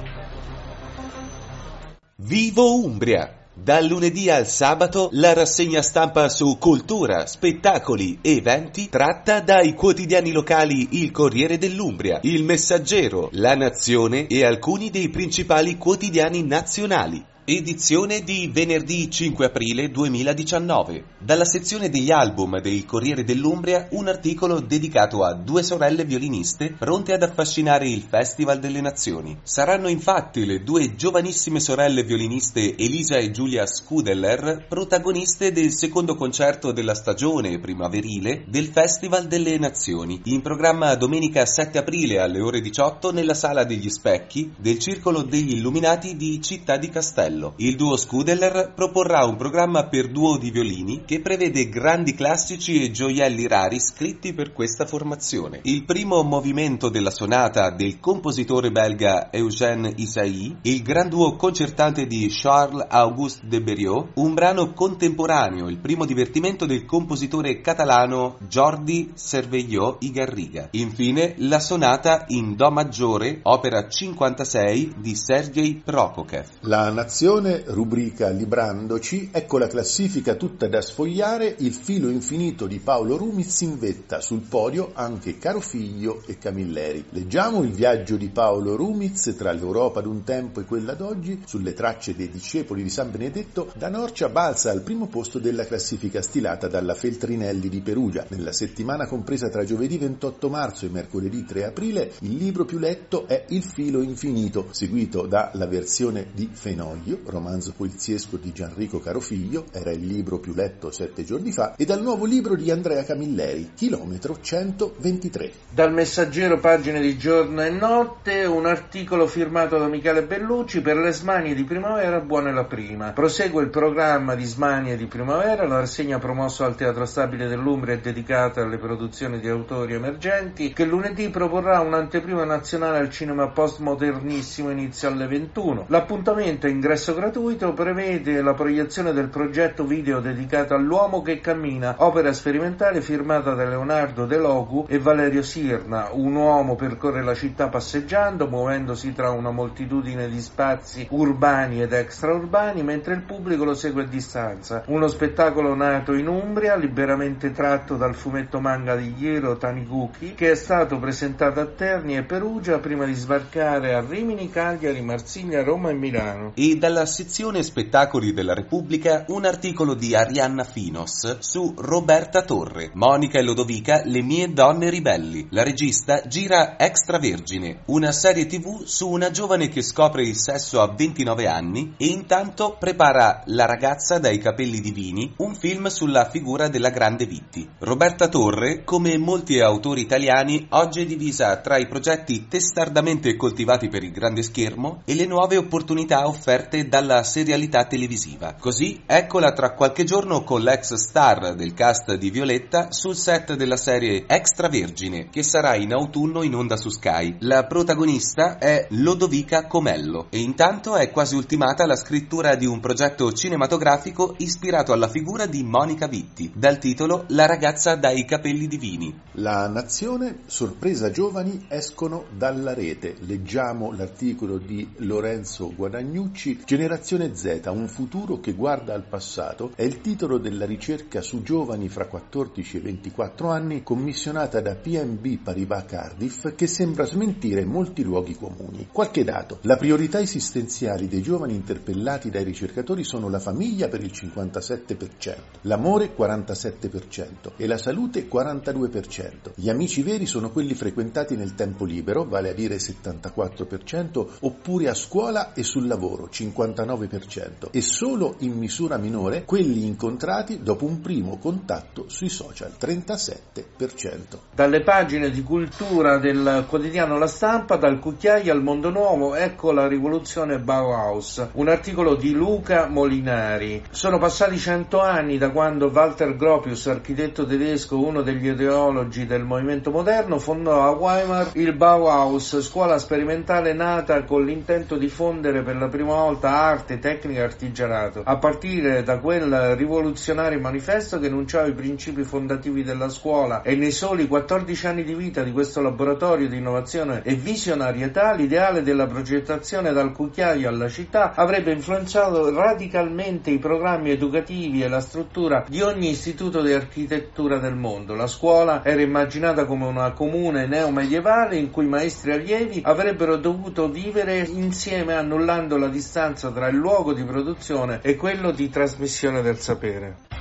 Vivo Umbria! Dal lunedì al sabato la rassegna stampa su cultura, spettacoli, eventi tratta dai quotidiani locali Il Corriere dell'Umbria, Il Messaggero, La Nazione e alcuni dei principali quotidiani nazionali. Edizione di venerdì 5 aprile 2019. Dalla sezione degli album del Corriere dell'Umbria un articolo dedicato a due sorelle violiniste pronte ad affascinare il Festival delle Nazioni. Saranno infatti le due giovanissime sorelle violiniste Elisa e Giulia Scudeller protagoniste del secondo concerto della stagione primaverile del Festival delle Nazioni, in programma domenica 7 aprile alle ore 18 nella Sala degli Specchi del Circolo degli Illuminati di Città di Castello. Il duo Scudeller proporrà un programma per duo di violini che prevede grandi classici e gioielli rari scritti per questa formazione. Il primo movimento della sonata del compositore belga Eugène Ysaÿe, il gran duo concertante di Charles-Auguste Derberiot, un brano contemporaneo, il primo divertimento del compositore catalano Jordi Cervelló y Garriga. Infine la sonata in Do maggiore, opera 56 di Sergei Prokofiev. La Nazione rubrica librandoci, ecco la classifica tutta da sfogliare, il filo infinito di Paolo Rumiz in vetta, sul podio anche Carofiglio e Camilleri. Leggiamo il viaggio di Paolo Rumiz tra l'Europa d'un tempo e quella d'oggi, sulle tracce dei discepoli di San Benedetto. Da Norcia balza al primo posto della classifica stilata dalla Feltrinelli di Perugia. Nella settimana compresa tra giovedì 28 marzo e mercoledì 3 aprile il libro più letto è Il filo infinito, seguito dalla versione di Fenoglio, romanzo poliziesco di Gianrico Carofiglio, era il libro più letto 7 giorni fa, e dal nuovo libro di Andrea Camilleri, Chilometro 123. Dal Messaggero, pagine di giorno e notte, un articolo firmato da Michele Bellucci: per le smanie di primavera buona la prima. Prosegue il programma di smanie di primavera, la rassegna promossa al Teatro Stabile dell'Umbria è dedicata alle produzioni di autori emergenti, che lunedì proporrà un'anteprima nazionale al cinema postmodernissimo, inizio alle 21. L'appuntamento è ingresso gratuito, prevede la proiezione del progetto video dedicato all'uomo che cammina, opera sperimentale firmata da Leonardo De Logu e Valerio Sirna. Un uomo percorre la città passeggiando, muovendosi tra una moltitudine di spazi urbani ed extraurbani, mentre il pubblico lo segue a distanza. Uno spettacolo nato in Umbria, liberamente tratto dal fumetto manga di Jiro Taniguchi, che è stato presentato a Terni e Perugia prima di sbarcare a Rimini, Cagliari, Marsiglia, Roma e Milano. E dalla sezione spettacoli della Repubblica un articolo di Arianna Finos su Roberta Torre, Monica e Lodovica, le mie donne ribelli. La regista gira Extravergine, una serie TV su una giovane che scopre il sesso a 29 anni e intanto prepara La ragazza dai capelli divini, un film sulla figura della grande Vitti. Roberta Torre, come molti autori italiani, oggi è divisa tra i progetti testardamente coltivati per il grande schermo e le nuove opportunità offerte dalla serialità televisiva. Così eccola tra qualche giorno con l'ex star del cast di Violetta sul set della serie Extravergine, che sarà in autunno in onda su Sky. La protagonista è Lodovica Comello e intanto è quasi ultimata la scrittura di un progetto cinematografico ispirato alla figura di Monica Vitti, dal titolo La ragazza dai capelli divini. La Nazione, sorpresa giovani escono dalla rete. Leggiamo l'articolo di Lorenzo Guadagnucci, Generazione Z, un futuro che guarda al passato, è il titolo della ricerca su giovani fra 14 e 24 anni commissionata da PNB Paribas Cardiff, che sembra smentire molti luoghi comuni. Qualche dato: la priorità esistenziali dei giovani interpellati dai ricercatori sono la famiglia per il 57%, l'amore 47% e la salute 42%. Gli amici veri sono quelli frequentati nel tempo libero, vale a dire 74%, oppure a scuola e sul lavoro 59%, e solo in misura minore quelli incontrati dopo un primo contatto sui social 37%. Dalle pagine di cultura del quotidiano La Stampa, dal cucchiaio al mondo nuovo, ecco la rivoluzione Bauhaus, un articolo di Luca Molinari. Sono passati 100 anni da quando Walter Gropius, architetto tedesco, uno degli ideologi del movimento moderno, fondò a Weimar il Bauhaus, scuola sperimentale nata con l'intento di fondere per la prima volta nota arte, tecnica e artigianato, a partire da quel rivoluzionario manifesto che enunciava i principi fondativi della scuola, e nei soli 14 anni di vita di questo laboratorio di innovazione e visionarietà l'ideale della progettazione dal cucchiaio alla città avrebbe influenzato radicalmente i programmi educativi e la struttura di ogni istituto di architettura del mondo. La scuola era immaginata come una comune neomedievale in cui maestri e allievi avrebbero dovuto vivere insieme, annullando la distanza tra il luogo di produzione e quello di trasmissione del sapere.